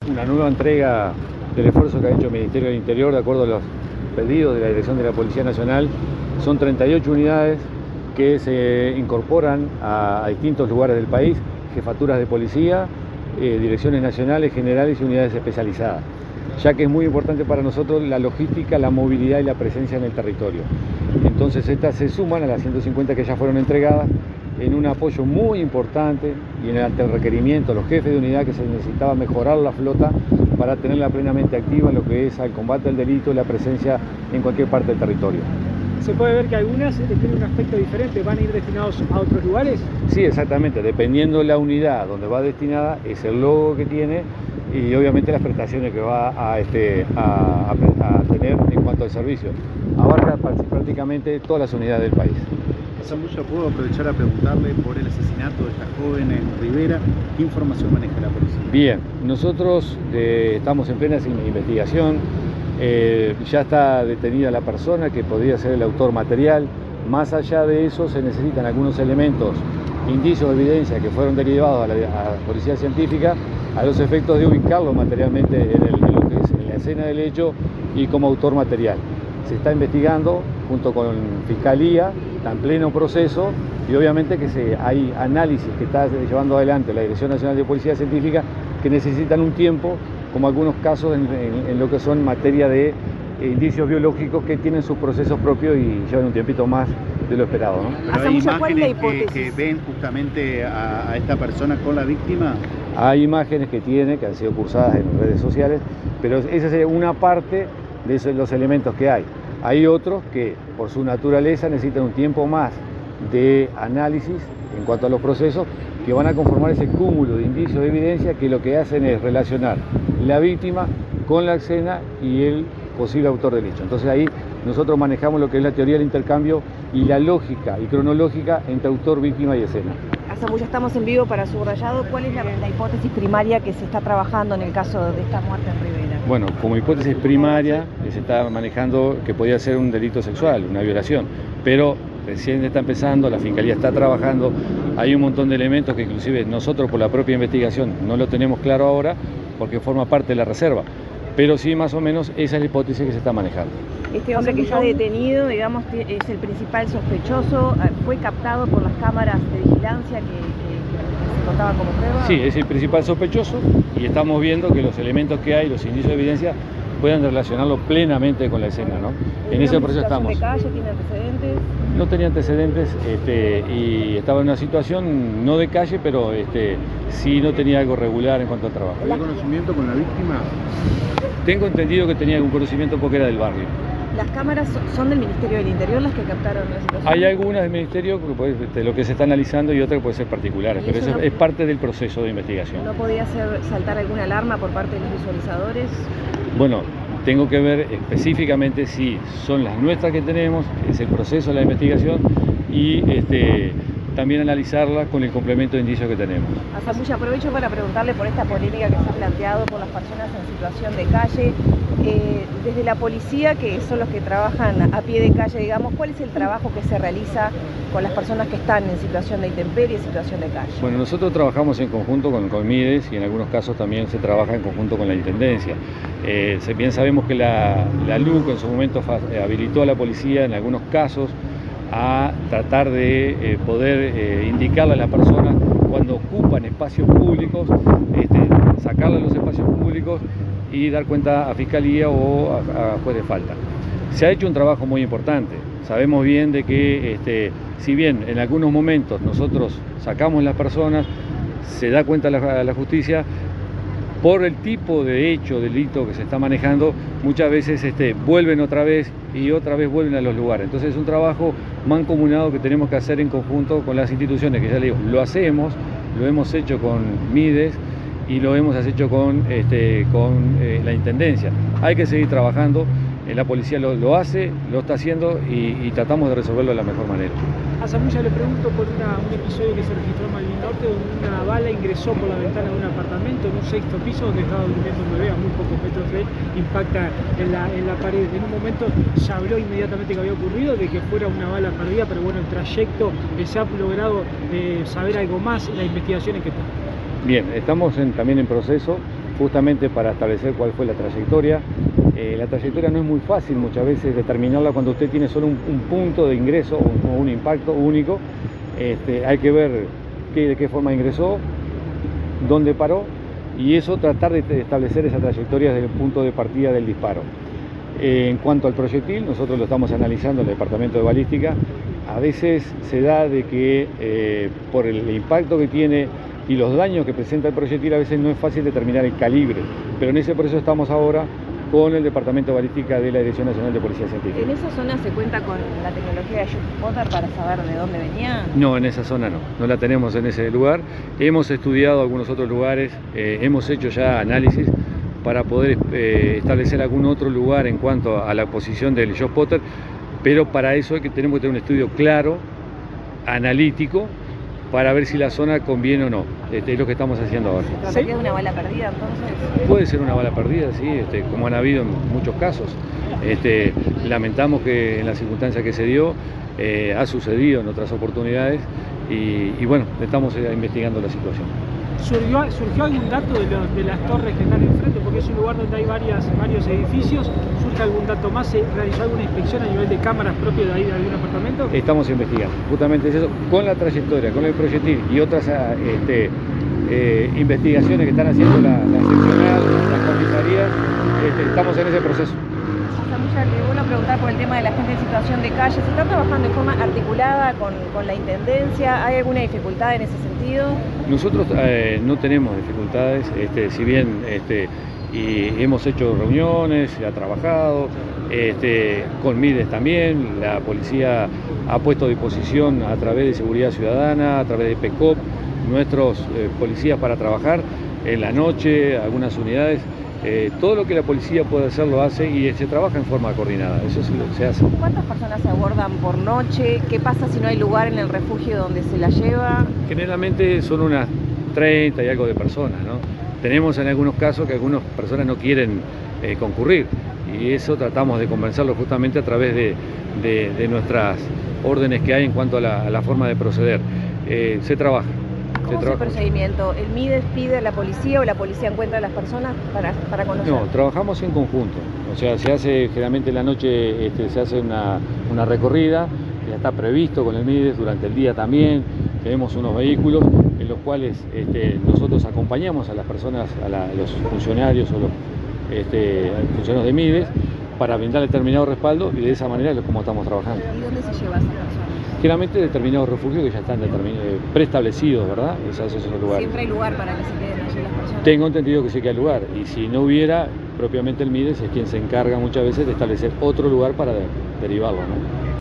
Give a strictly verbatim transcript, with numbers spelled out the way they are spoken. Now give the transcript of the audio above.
una nueva entrega del esfuerzo que ha hecho el Ministerio del Interior de acuerdo a los pedidos de la Dirección de la Policía Nacional. Son treinta y ocho unidades que se incorporan a, a distintos lugares del país, jefaturas de policía, eh, direcciones nacionales, generales y unidades especializadas, ya que es muy importante para nosotros la logística, la movilidad y la presencia en el territorio. Entonces estas se suman a las ciento cincuenta que ya fueron entregadas en un apoyo muy importante y en el ante el requerimiento a los jefes de unidad que se necesitaba mejorar la flota para tenerla plenamente activa en lo que es al combate al delito y la presencia en cualquier parte del territorio. ¿Se puede ver que algunas tienen un aspecto diferente? ¿Van a ir destinados a otros lugares? Sí, exactamente. Dependiendo de la unidad donde va destinada, es el logo que tiene y obviamente las prestaciones que va a, este, a, a, a tener en cuanto al servicio. Abarca prácticamente todas las unidades del país. Zamulla, puedo aprovechar a preguntarle por el asesinato de esta joven en Rivera. ¿Qué información maneja la policía? Bien, nosotros eh, estamos en plena investigación. Eh, ya está detenida la persona que podría ser el autor material. Más allá de eso se necesitan algunos elementos, indicios de evidencia que fueron derivados a la, a la policía científica a los efectos de ubicarlo materialmente en, el, en lo que es en la escena del hecho y como autor material. Se está investigando junto con Fiscalía, está en pleno proceso y obviamente que se, hay análisis que está llevando adelante la Dirección Nacional de Policía Científica que necesitan un tiempo, como algunos casos en, en, en lo que son materia de eh, indicios biológicos que tienen sus procesos propios y llevan un tiempito más de lo esperado, ¿no? Pero hay imágenes que, que ven justamente a, a esta persona con la víctima. Hay imágenes que tiene, que han sido cursadas en redes sociales, pero esa es una parte de esos, los elementos que hay. Hay otros que, por su naturaleza, necesitan un tiempo más de análisis en cuanto a los procesos que van a conformar ese cúmulo de indicios de evidencia que lo que hacen es relacionar la víctima con la escena y el posible autor del hecho. Entonces ahí nosotros manejamos lo que es la teoría del intercambio y la lógica y cronológica entre autor, víctima y escena. Zamulla, estamos en vivo para Subrayado. ¿Cuál es la, la hipótesis primaria que se está trabajando en el caso de esta muerte en Rivera? Bueno, como hipótesis primaria se está manejando que podía ser un delito sexual, una violación, pero recién está empezando, la Fiscalía está trabajando, hay un montón de elementos que inclusive nosotros por la propia investigación no lo tenemos claro ahora porque forma parte de la reserva, pero sí más o menos esa es la hipótesis que se está manejando. Este hombre que está detenido, digamos, es el principal sospechoso, fue captado por las cámaras de vigilancia que, que, que se contaban como prueba. Sí, es el principal sospechoso y estamos viendo que los elementos que hay, los indicios de evidencia, puedan relacionarlo plenamente con la escena, ¿no? En ese proceso estamos. ¿De calle, tiene antecedentes? No tenía antecedentes este, y estaba en una situación no de calle, pero este, sí no tenía algo regular en cuanto al trabajo. ¿Hay conocimiento con la víctima? Tengo entendido que tenía algún conocimiento porque era del barrio. ¿Las cámaras son del Ministerio del Interior las que captaron la situación? Hay algunas del Ministerio de lo que se está analizando y otras que pueden ser particulares, pero eso no, es parte del proceso de investigación. ¿No podía ser, saltar alguna alarma por parte de los visualizadores? Bueno, tengo que ver específicamente si son las nuestras que tenemos, es el proceso de la investigación y este, también analizarla con el complemento de indicios que tenemos. A Zamulla, aprovecho para preguntarle por esta polémica que se ha planteado por las personas en situación de calle. Eh, desde la policía, que son los que trabajan a pie de calle, digamos, ¿cuál es el trabajo que se realiza con las personas que están en situación de intemperie, en situación de calle? Bueno, nosotros trabajamos en conjunto con, con MIDES y en algunos casos también se trabaja en conjunto con la Intendencia. Eh, bien sabemos que la, la L U C en su momento habilitó a la policía en algunos casos a tratar de eh, poder eh, indicarle a las personas cuando ocupan espacios públicos, este, sacarle a los espacios públicos y dar cuenta a Fiscalía o a, a juez de falta. Se ha hecho un trabajo muy importante. Sabemos bien de que, este, si bien en algunos momentos nosotros sacamos las personas, se da cuenta la, la justicia, por el tipo de hecho, delito que se está manejando, muchas veces este, vuelven otra vez y otra vez vuelven a los lugares. Entonces es un trabajo mancomunado que tenemos que hacer en conjunto con las instituciones, que ya le digo, lo hacemos, lo hemos hecho con MIDES y lo hemos hecho con, este, con eh, la Intendencia. Hay que seguir trabajando, eh, la policía lo, lo hace, lo está haciendo y, y tratamos de resolverlo de la mejor manera. A Zamulla le pregunto por una, un episodio que se registró en Malvin Norte donde una bala ingresó por la ventana de un apartamento en un sexto piso donde estaba durmiendo un bebé a muy pocos metros de él, impacta en la, en la pared. En un momento se habló inmediatamente que había ocurrido, de que fuera una bala perdida, pero bueno, el trayecto, se ha logrado eh, saber algo más, la investigación en que está. Bien, estamos en, también en proceso, justamente para establecer cuál fue la trayectoria. Eh, la trayectoria no es muy fácil muchas veces determinarla cuando usted tiene solo un, un punto de ingreso o un, un impacto único. Este, hay que ver qué, de qué forma ingresó, dónde paró, y eso tratar de establecer esa trayectoria desde el punto de partida del disparo. Eh, en cuanto al proyectil, nosotros lo estamos analizando en el departamento de balística. A veces se da de que eh, por el impacto que tiene y los daños que presenta el proyectil, a veces no es fácil determinar el calibre, pero en ese proceso estamos ahora con el Departamento de Balística de la Dirección Nacional de Policía Científica. ¿En esa zona se cuenta con la tecnología de Spotter para saber de dónde venía? No, en esa zona no, no la tenemos en ese lugar. Hemos estudiado algunos otros lugares, eh, hemos hecho ya análisis para poder eh, establecer algún otro lugar en cuanto a la posición del Spotter, pero para eso hay que, tenemos que tener un estudio claro, analítico, para ver si la zona conviene o no. Este, es lo que estamos haciendo ahora. ¿Se trataría de una bala perdida entonces? Puede ser una bala perdida, sí, este, como han habido en muchos casos. Este, lamentamos que en las circunstancias que se dio, eh, ha sucedido en otras oportunidades y, y bueno, estamos eh, investigando la situación. ¿Surgió, surgió algún dato de, lo, de las torres que están enfrente? Porque es un lugar donde hay varias, varios edificios. ¿Surge algún dato más? ¿Se realizó alguna inspección a nivel de cámaras propias de ahí de algún apartamento? Estamos investigando, justamente es eso, con la trayectoria, con el proyectil y otras este, eh, investigaciones que están haciendo la, la seccional, las comisarías, este, estamos en ese proceso. Le vuelvo a preguntar por el tema de la gente en situación de calle. ¿Se está trabajando de forma articulada con, con la Intendencia? ¿Hay alguna dificultad en ese sentido? Nosotros eh, no tenemos dificultades, este, si bien este, y hemos hecho reuniones, se ha trabajado, este, con Mides también, la policía ha puesto a disposición a través de Seguridad Ciudadana, a través de PECOP, nuestros eh, policías para trabajar en la noche, algunas unidades. Eh, todo lo que la policía puede hacer lo hace y se trabaja en forma coordinada, eso se, se hace. ¿Cuántas personas se abordan por noche? ¿Qué pasa si no hay lugar en el refugio donde se la lleva? Generalmente son unas treinta y algo de personas, ¿no? Tenemos en algunos casos que algunas personas no quieren eh, concurrir y eso tratamos de convencerlos justamente a través de, de, de nuestras órdenes que hay en cuanto a la, a la forma de proceder. Eh, se trabaja. ¿Cómo es el procedimiento? ¿El Mides pide a la policía o la policía encuentra a las personas para, para conocer? No, trabajamos en conjunto. O sea, se hace generalmente en la noche, este, se hace una, una recorrida, que ya está previsto con el Mides, durante el día también. Tenemos unos vehículos en los cuales este, nosotros acompañamos a las personas, a, la, a los funcionarios o los este, funcionarios de Mides para brindar determinado respaldo y de esa manera es como estamos trabajando. ¿Y dónde se lleva a esas personas? Generalmente determinados refugios que ya están preestablecidos, ¿verdad? Esos son los lugares. ¿Siempre hay lugar para que se queden allí las personas? Tengo entendido que sí que hay lugar, y si no hubiera, propiamente el Mides es quien se encarga muchas veces de establecer otro lugar para de, derivarlo, ¿no?